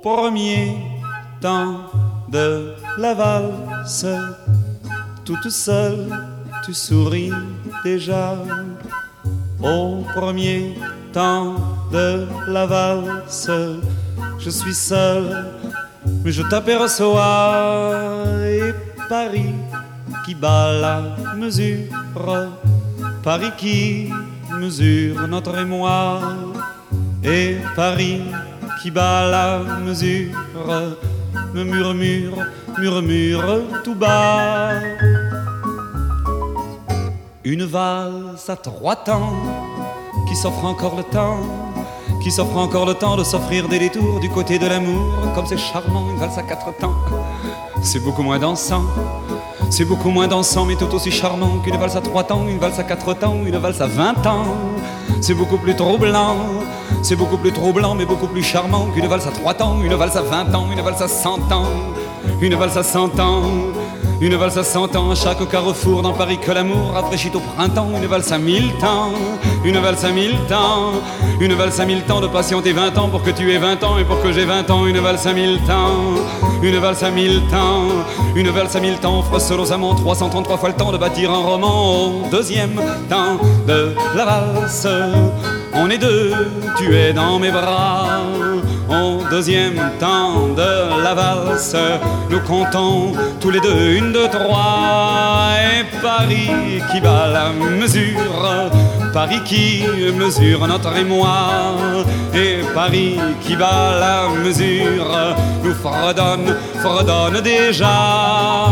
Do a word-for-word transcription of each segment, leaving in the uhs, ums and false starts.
premier temps de la valse, toute seule tu souris déjà. Au premier temps de la valse, je suis seul, mais je t'aperçois. Et Paris qui bat la mesure, Paris qui mesure notre émoi. Et Paris qui bat la mesure me murmure, murmure tout bas. Une valse à trois temps qui s'offre encore le temps, qui s'offre encore le temps de s'offrir des détours du côté de l'amour. Comme c'est charmant, une valse à quatre temps, c'est beaucoup moins dansant, c'est beaucoup moins dansant, mais tout aussi charmant qu'une valse à trois temps, une valse à quatre temps, une valse à vingt ans. C'est beaucoup plus troublant, c'est beaucoup plus troublant, mais beaucoup plus charmant qu'une valse à trois temps, une valse à vingt ans, une valse à cent ans, une valse à cent ans. Une valse à cent ans, à chaque carrefour dans Paris que l'amour rafraîchit au printemps. Une valse à mille temps, une valse à mille temps, une valse à mille temps de patienter vingt ans pour que tu aies vingt ans et pour que j'ai vingt ans. Une valse à mille temps, une valse à mille temps, une valse à mille temps offre seul aux amants trois cent trente-trois fois le temps de bâtir un roman. Au deuxième temps de la valse, on est deux, tu es dans mes bras. Au deuxième temps de la valse, nous comptons tous les deux une, deux, trois. Et Paris qui bat la mesure, Paris qui mesure notre émoi. Et Paris qui bat la mesure nous fredonne, fredonne déjà.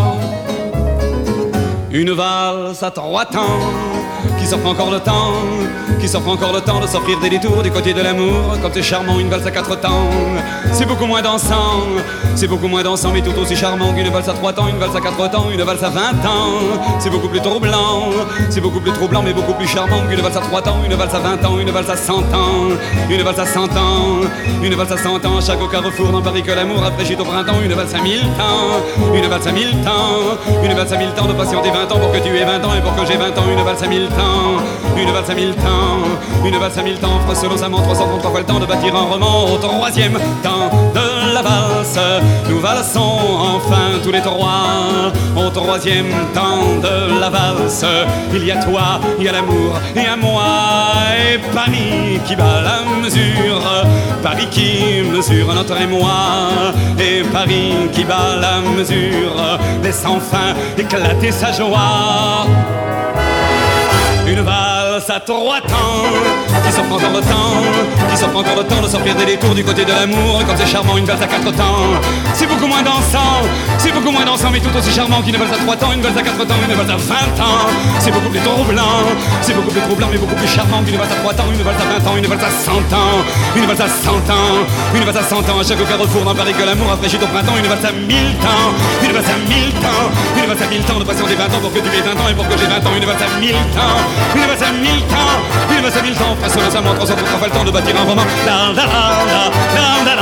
Une valse à trois temps qui s'offre encore le temps, qui s'offre encore le temps de s'offrir des détours du côté de l'amour. Comme c'est charmant, une valse à quatre temps, c'est beaucoup moins dansant, c'est beaucoup moins dansant, mais tout aussi charmant qu'une valse à trois temps, une valse à quatre temps, une valse à vingt ans. C'est beaucoup plus troublant, c'est beaucoup plus troublant, mais beaucoup plus charmant qu'une valse à trois temps, une valse à vingt ans, une valse à cent ans, une valse à cent ans, une valse à cent ans. À chaque carrefour dans Paris que l'amour rafraîchit au printemps. Une valse à mille temps, une valse à mille temps, une valse à mille temps de patienter vingt ans pour que tu aies vingt ans et pour que j'ai vingt ans. Une valse à mille temps, une valse à mille temps, une valse à mille temps offre seul aux amants trois cent trente-trois fois le temps de bâtir un roman. Au troisième temps de la valse, nous valsons enfin tous les trois. Au troisième temps de la valse, il y a toi, il y a l'amour et à moi. Et Paris qui bat la mesure, Paris qui mesure notre émoi. Et Paris qui bat la mesure laisse enfin éclater sa joie. Une valse à trois temps qui s'offre encore le temps, qui s'offre encore le temps de s'offrir des détours du côté de l'amour. Comme c'est charmant, une valse à quatre temps, c'est beaucoup moins dansant, c'est beaucoup moins dansant, mais tout aussi charmant qu'une valse à trois temps, une valse à quatre temps, une valse à vingt ans. C'est beaucoup plus troublant, c'est beaucoup plus troublant, mais beaucoup plus charmant qu'une valse à trois temps, une valse à vingt ans, une valse à cent ans, une valse à cent ans, une valse à cent ans. À chaque carrefour dans Paris que l'amour rafraîchit au printemps. Une valse à mille temps, une valse à mille temps, une valse à mille temps de patienter vingt ans pour que tu aies vingt ans et pour que j'ai vingt ans. Une valse à mille temps, une valse à mille temps, une valse à mille temps, face aux amants, trois cent trente-trois fois le temps de bâtir un roman. La la la la la la